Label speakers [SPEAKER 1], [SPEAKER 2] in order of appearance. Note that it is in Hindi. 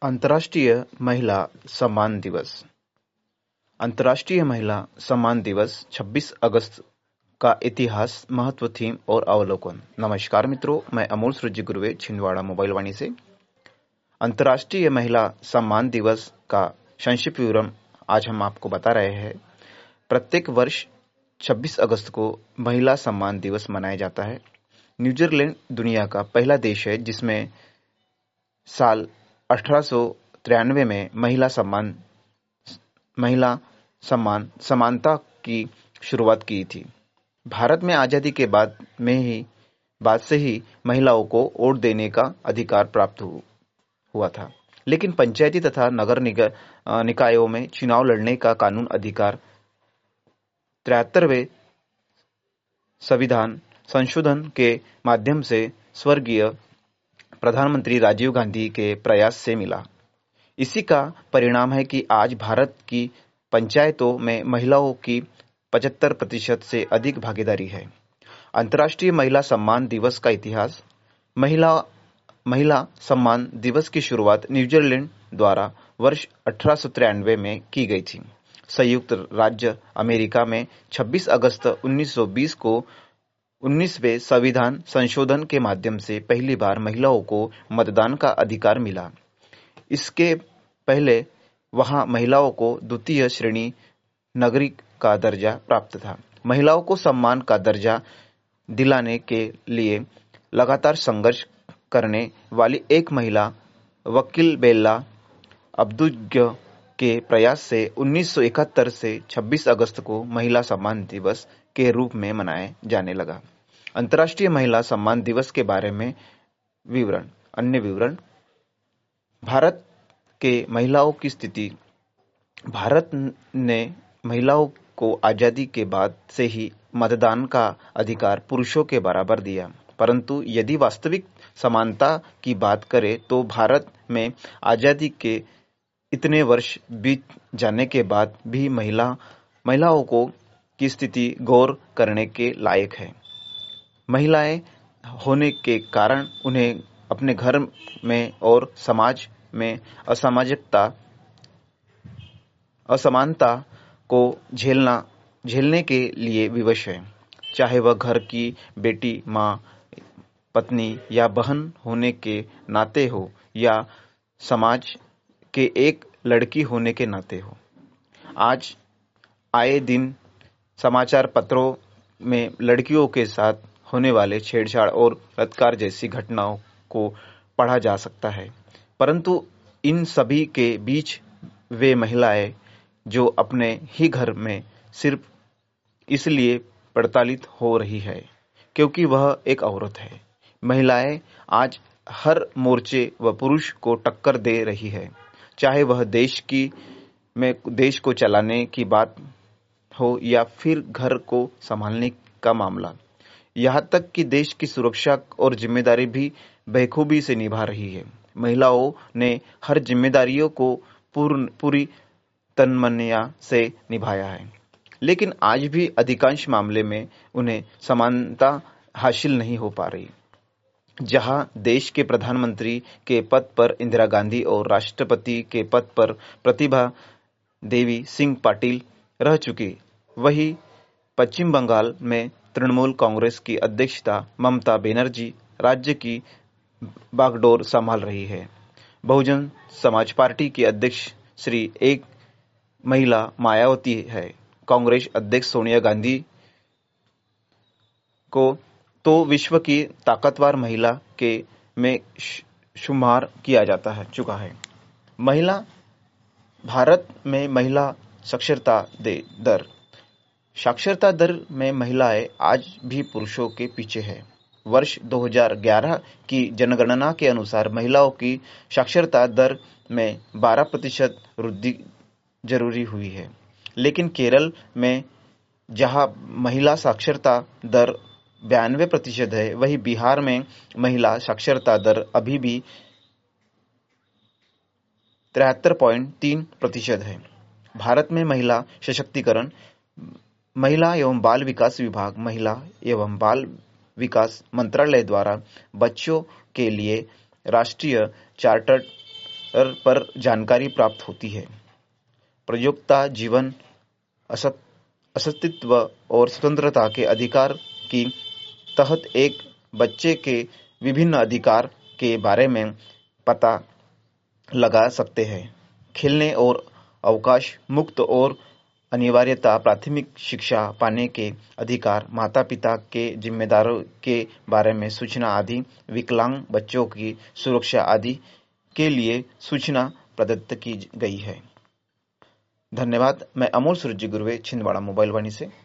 [SPEAKER 1] अंतर्राष्ट्रीय महिला सम्मान दिवस। अंतर्राष्ट्रीय महिला सम्मान दिवस 26 अगस्त का इतिहास, महत्व, थीम और अवलोकन। नमस्कार मित्रों, मैं अमोल सूर्य गुरुवे छिंदवाड़ा मोबाइल वाणी से। अंतर्राष्ट्रीय महिला सम्मान दिवस का संक्षिप्त विवरण आज हम आपको बता रहे हैं। प्रत्येक वर्ष 26 अगस्त को महिला सम्मान दिवस मनाया जाता है। न्यूजीलैंड दुनिया का पहला देश है जिसमें साल 1893 में महिला समानता की शुरुआत की थी। भारत में आजादी के बाद से ही महिलाओं को वोट देने का अधिकार प्राप्त हुआ था, लेकिन पंचायती तथा नगर निकायों में चुनाव लड़ने का कानून अधिकार 73वें संविधान संशोधन के माध्यम से स्वर्गीय प्रधानमंत्री राजीव गांधी के प्रयास से मिला। इसी का परिणाम है कि आज भारत की पंचायतों में महिलाओं की 75% से अधिक भागीदारी है। अंतर्राष्ट्रीय महिला सम्मान दिवस का इतिहास। महिला सम्मान दिवस की शुरुआत न्यूजीलैंड द्वारा वर्ष 1893 में की गई थी। संयुक्त राज्य अमेरिका में 26 अगस्त 1920 को 19वें संविधान संशोधन के माध्यम से पहली बार महिलाओं को मतदान का अधिकार मिला। इसके पहले वहां महिलाओं को द्वितीय श्रेणी नागरिक का दर्जा प्राप्त था। महिलाओं को सम्मान का दर्जा दिलाने के लिए लगातार संघर्ष करने वाली एक महिला वकील बेला अब्दुल्ला के प्रयास से 1971 से 26 अगस्त को महिला सम्मान दिवस के रूप में मनाया जाने लगा। अंतर्राष्ट्रीय महिला सम्मान दिवस के बारे में अन्य विवरण। भारत के महिलाओं की स्थिति। भारत ने महिलाओं को आजादी के बाद से ही मतदान का अधिकार पुरुषों के बराबर दिया, परंतु यदि वास्तविक समानता की बात करें तो भारत में आजादी के इतने वर्ष बीत जाने के बाद भी महिलाओं की स्थिति गौर करने के लायक है। महिलाएं होने के कारण उन्हें अपने घर में और समाज में असमानता को झेलने के लिए विवश है, चाहे वह घर की बेटी, माँ, पत्नी या बहन होने के नाते हो या समाज के एक लड़की होने के नाते हो। आज आए दिन समाचार पत्रों में लड़कियों के साथ होने वाले छेड़छाड़ और बलात्कार जैसी घटनाओं को पढ़ा जा सकता है, परंतु इन सभी के बीच वे महिलाएं जो अपने ही घर में सिर्फ इसलिए प्रताड़ित हो रही है क्योंकि वह एक औरत है। महिलाएं आज हर मोर्चे व पुरुष को टक्कर दे रही है, चाहे वह देश को चलाने की बात हो या फिर घर को संभालने का मामला। यहाँ तक कि देश की सुरक्षा और जिम्मेदारी भी बखूबी से निभा रही है। महिलाओं ने हर जिम्मेदारियों को पूरी तन्मयता से निभाया है, लेकिन आज भी अधिकांश मामले में उन्हें समानता हासिल नहीं हो पा रही। जहां देश के प्रधानमंत्री के पद पर इंदिरा गांधी और राष्ट्रपति के पद पर प्रतिभा देवी सिंह पाटिल रह चुकी, वहीं पश्चिम बंगाल में तृणमूल कांग्रेस की अध्यक्षा ममता बनर्जी राज्य की बागडोर संभाल रही है। बहुजन समाज पार्टी की अध्यक्ष श्री एक महिला मायावती है। कांग्रेस अध्यक्ष सोनिया गांधी को तो विश्व की ताकतवर महिला के में शुमार किया चुका है। भारत में महिला साक्षरता दर में महिलाएं आज भी पुरुषों के पीछे है। वर्ष 2011 की जनगणना के अनुसार महिलाओं की साक्षरता दर में 12% वृद्धि जरूरी हुई है, लेकिन केरल में जहां महिला साक्षरता दर 92% है, वहीं बिहार में महिला साक्षरता दर अभी भी 73.3% है। भारत में महिला सशक्तिकरण। महिला एवं बाल विकास विभाग महिला एवं बाल विकास मंत्रालय द्वारा बच्चों के लिए राष्ट्रीय चार्टर पर जानकारी प्राप्त होती है। प्रयोक्ता जीवन, अस्तित्व और स्वतंत्रता के अधिकार की तहत एक बच्चे के विभिन्न अधिकार के बारे में पता लगा सकते हैं। खेलने और अवकाश मुक्त और अनिवार्यता, प्राथमिक शिक्षा पाने के अधिकार, माता-पिता के जिम्मेदारियों के बारे में सूचना आदि, विकलांग बच्चों की सुरक्षा आदि के लिए सूचना प्रदत्त की गई है। धन्यवाद। मैं अमोल सूरज गुरुवे, छिंदवाड़ा मोबाइल वाणी से।